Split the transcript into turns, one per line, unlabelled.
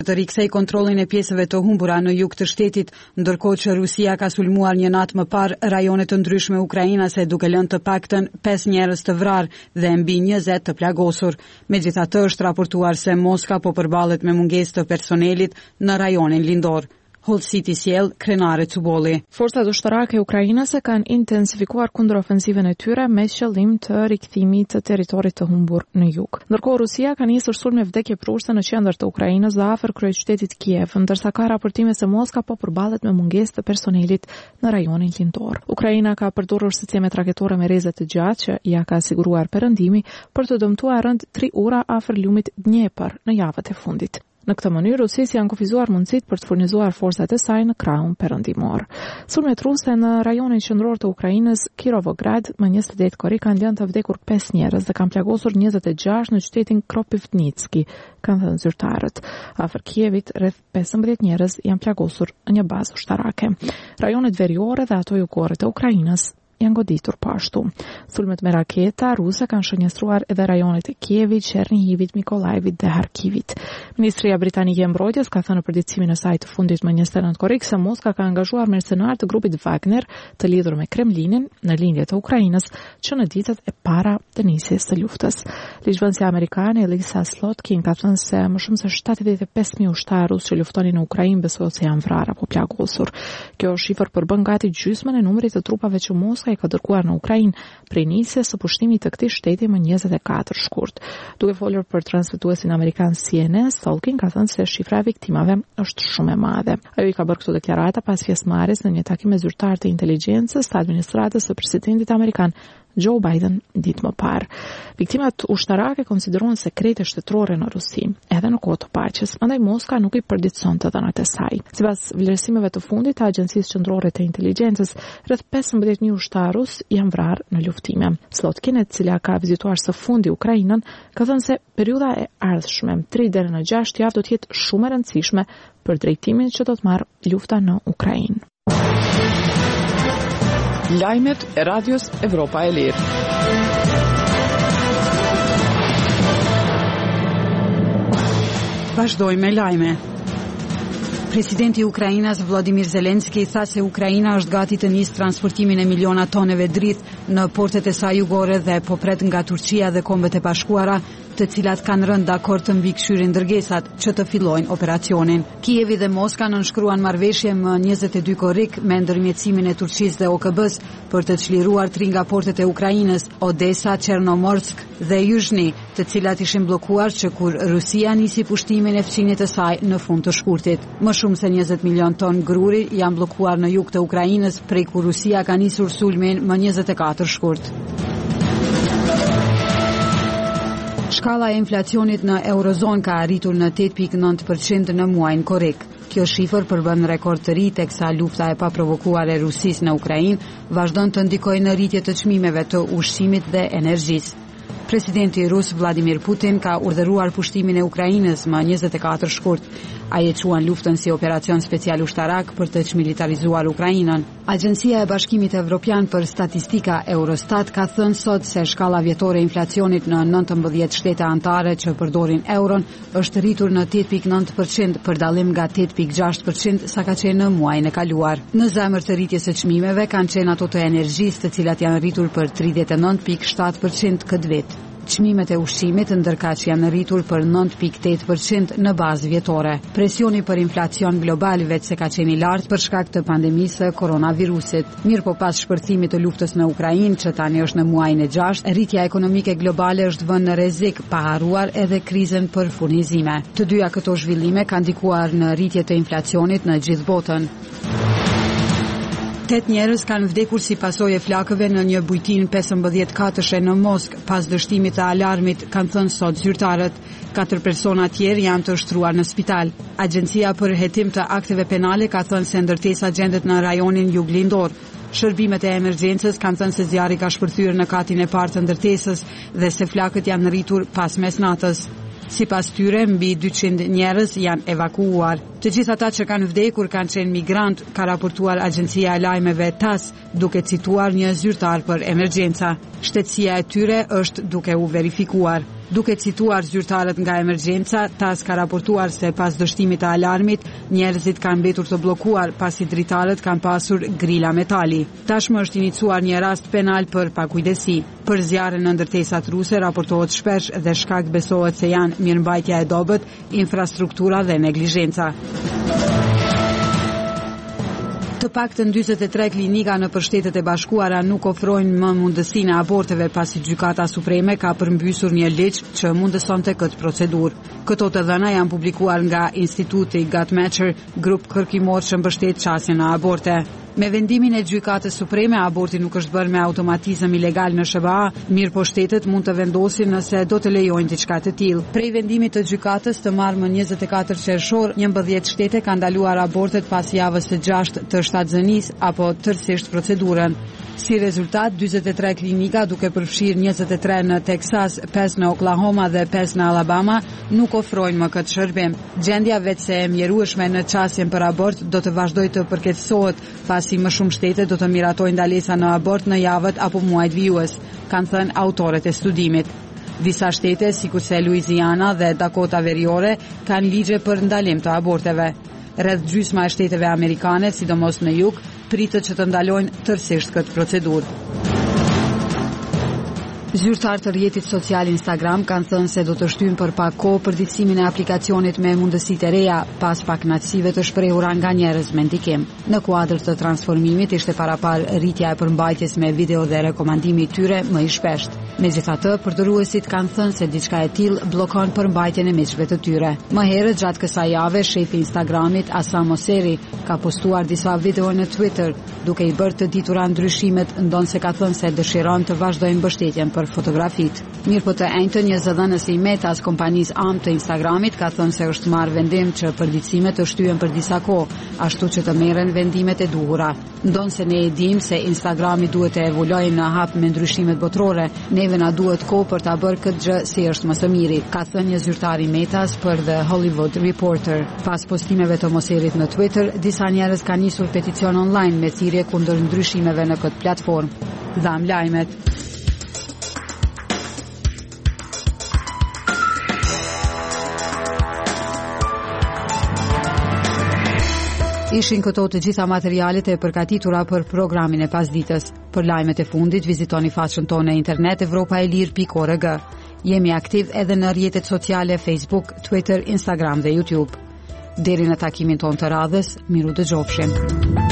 të rikthej kontrollin e pjesëve të humbura në jug të shtetit, ndërkohë që Rusia ka sulmuar një natë më parë rajone të ndryshme ukrainase duke lënë të paktën 5 njerëz të vrarë dhe mbi 20 të plagosur. Megjithatë, është raportuar se Moska po përballet me mungesë të personelit në rajonin lindor. Hull City sjell krenare Cubolli.
Forcat ushtarake ukrainase kanë intensifikuar kundërofensivën e tyre me qëllim të rikthimit të territorit të humbur në jug. Ndërkohë Rusia ka nisur sulme vdekjeprurse në qendër të Ukrainës dhe afër kryeqytetit Kiev, ndërsa ka raportime se Moska po përballet me mungesë të personelit në rajonin lindor. Ukraina ka përdorur sistemet raketore me rreze të gjatë që ja ka siguruar perëndimi për të dëmtuar rënd 3 ura afër lumit Dnepr në javët e fundit. Në këtë mënyrë, Rusisë janë kufizuar mundësitë për të furnizuar forcat e saj në krahun perëndimor. Sulmet ruse në rajonin qendror të Ukrainës, Kirovograd, më 28 korrik kanë lënë të vdekur 5 njerëz dhe kanë plagosur 26 në qytetin Kropivnitski, kanë thënë zyrtarët. Afër Kievit, rreth 15 njerëz janë plagosur në një bazë ushtarake. Rajonet veriore dhe ato jugore të Ukrainës janë goditur pashtu. Sulmet me raketa ruse kanë shënjestruar edhe rajonet e Kievit, Chernihivit, Mikolajevit dhe Harkivit. Ministria Britanike e Mbrojtjes ka thënë në përditësimin e saj të fundit më 29 korrik se Moska ka angazhuar mercenar të grupit Wagner të lidhur me Kremlinin në lindje të Ukrainës që në ditët e para të nisjes së luftës. Ligjvënësja amerikane Elisa Slotkin ka thënë se më shumë se 75.000 ushtarë rusë që luftonin në Ukrainë besohet se janë vrarë apo plagosur. Kjo shifër përbën gati gjysmën e numrit të trupave që Moska i ka dërguar në Ukrainë prej nisjes së pushtimit të këtij shteti më 24 shkurt. Duke folur për transmetuesin amerikan CNN, Stolkin ka thënë se shifra e viktimave është shumë e madhe. Ajo i ka bërë këto deklarata pas pjesëmarrjes në një takim me zyrtarë të inteligjencës të administratës së presidentit amerikan Joe Biden ditë më parë. Viktimat ushtarake konsiderohen sekrete shtetërore në Rusi, edhe në kohë të paqes, prandaj Moska nuk i përditson të dhënat e saj. Sipas vlerësimeve të fundit të Agjencisë Qendrore të Inteligjencës, rreth 15.000 ushtarë rus janë vrarë në luftime. Slotkin, e cila ka vizituar së fundi Ukrainën, ka thënë se periudha e ardhshme, 3 deri në 6 javë do të jetë shumë e rëndësishme për drejtimin që do të marrë lufta në Ukrainë.
Lajmet e Radios Evropa e Lirë.
Vazhdojmë me lajme. Presidenti i Ukrainës Vladimir Zelenski tha se Ukraina është gati të nisë transportimin e miliona toneve dritë në portet e saj jugore dhe po pret nga Turqia dhe Kombet e Bashkuara, të cilat kanë rënë dakord të mbikëqyrin dërgesat që të fillojnë operacionin. Kijevi dhe Moska nënshkruan marrëveshje më 22 korrik me ndërmjetësimin e Turqisë dhe OKB-s për të çliruar 3 nga portet e Ukrainës, Odesa, Chernomorsk dhe Yuzhny, të cilat ishin bllokuar që kur Rusia nisi pushtimin e fqinjet të saj në fund të shkurtit. Më shumë se 20 milion ton gruri janë bllokuar në jug të Ukrainës prej kur Rusia ka nisur sulmin më 24 shkurt. Shkalla e inflacionit në Eurozon ka arritur në 8.9% në muajin korrik. Kjo shifër përbën rekord të ri teksa lufta e paprovokuar e Rusisë në Ukrainë vazhdon të ndikojë në rritje të çmimeve të ushqimit dhe energjisë. Presidenti rus Vladimir Putin ka urdhëruar pushtimin e Ukrainës më 24 shkurt. Ai e quan luftën si operacion special ushtarak për të çmilitarizuar Ukrainën. Agjencia e Bashkimit Evropian për Statistika Eurostat ka thënë sot se shkalla vjetore e inflacionit në 19 shtete anëtare që përdorin euron është rritur në 8.9% për dallim nga 8.6% sa ka qenë në muajin e kaluar. Në zemër të rritjes së çmimeve kanë qenë ato të energjisë, të cilat janë rritur për 39.7% këtë vit. Çmimet e ushqimit ndërkaq janë rritur për 9.8% në bazë vjetore. Presioni për inflacion global vetë se ka qenë i lartë për shkak të pandemisë së koronavirusit. Mirë po pas shpërthimit të luftës në Ukrainë, që tani është në muajin e 6, rritja ekonomike globale është vënë në rrezik, pa harruar edhe krizën për furnizime. Të dyja këto zhvillime kanë ndikuar në rritje të inflacionit në gjithë botën. 8 njerëz kanë vdekur si pasojë e flakëve në një bujtinë 15 katëshe në Moskë pas dështimit të alarmit, kanë thënë sot zyrtarët. 4 persona tjerë janë të shtruar në spital. Agjencia për hetim të akteve penale ka thënë se ndërtesa gjendet në rajonin juglindor. Shërbimet e emergjencës kanë thënë se zjarri ka shpërthyer në katin e parë të ndërtesës dhe se flakët janë rritur pas mesnatës. Sipas tyre, mbi 200 njerëz janë evakuuar. Të gjithë ata që kanë vdekur kanë qenë migrant, ka raportuar agjencia e lajmeve TASS, duke cituar një zyrtar për emergjenca. Shtetësia e tyre është duke u verifikuar. Duke cituar zyrtarët nga emergjenca, TAS ka raportuar se pas dështimit të alarmit, njerëzit kanë mbetur të bllokuar pasi dritarët kanë pasur grila metali. Tashmë është iniciuar një rast penal për pakujdesi. Për zjarre në ndërtesat ruse raportohet shpesh dhe shkak besohet se janë mirëmbajtja e dobët, infrastruktura dhe neglizhenca. Të paktën 43 klinika në Shtetet e Bashkuara nuk ofrojnë më mundësinë e aborteve pasi Gjykata Supreme ka përmbysur një ligj që mundësonte këtë procedurë. Këto të dhëna janë publikuar nga Instituti Guttmacher, grup kërkimor që mbështet qasjen e aborte. Me vendimin e Gjykatës Supreme, aborti nuk është bërë me automatizëm ilegal në SBA, mirë po shtetet mund të vendosin nëse do të lejojnë diçka të tillë. Prej vendimit të gjykatës të marrë 24 qershor, 11 shtete kanë ndaluar abortet pas javës së 6 të shtatëzënisë apo tërësisht procedurën. Si rezultat, 43 klinika, duke përfshirë 23 në Texas, 5 në Oklahoma dhe 5 në Alabama, nuk ofrojnë më këtë shërbim. Gjendja vetë se e mjerueshme në qasjen për abort do të vazhdojë të përkeqësohet, pasi më shumë shtete do të miratojnë ndalesa në abort në javët apo muajt vijues, kanë thënë autorët e studimit. Disa shtete, sikurse Louisiana dhe Dakota Veriore, kanë ligje për ndalim të aborteve. Rreth gjysma e shteteve amerikane, sidomos në jug, pritet që të ndalojnë tërësisht këtë procedurë. Zyrtarë të rrjetit social Instagram kanë thënë se do të shtyjnë për pak kohë përditësimin e aplikacionit me mundësitë e reja pas pak kënaqësive të shprehura nga njerëz me ndikim. Në kuadër të transformimit ishte paraparë rritja e përmbajtjes me video dhe rekomandimi i tyre më i shpeshtë. Megjithatë, përdorësit kanë thënë se diçka e tillë bllokon përmbajtjen e miqve të tyre. Më herët gjatë kësaj jave, shefi i Instagramit, Asam Mosseri, ka postuar disa video në Twitter, duke i bërë të ditura ndryshimet, ndonse ka thënë se dëshiron të vazhdojë mbështetjen për fotografit. Mirë po të enjtën, një zëdhënës i Metas, kompanisë ARM të Instagramit, ka thënë se është marrë vendim që përditësimet të shtyhen për disa kohë, ashtu që të merren vendimet e duhura. Ndonse ne e dim se Instagrami duhet të evoluojë në hap me ndryshimet botërore, neve na duhet kohë për ta bërë këtë gjë si është më së miri, ka thënë një zyrtar i Metas për The Hollywood Reporter. Pas postimeve të Mosserit në Twitter, disa njerëz kanë nisur peticion online me thirrje kundër ndryshimeve në këtë platformë. Dham lajmet. Ishin këto të gjitha materialet e përgatitura për programin e pasditës. Për lajmet e fundit, vizitoni faqen tonë në internet europaelir.org. Jemi aktiv edhe në rrjetet sociale Facebook, Twitter, Instagram dhe YouTube. Deri në takimin tonë të radhës, miru dëgjofshim.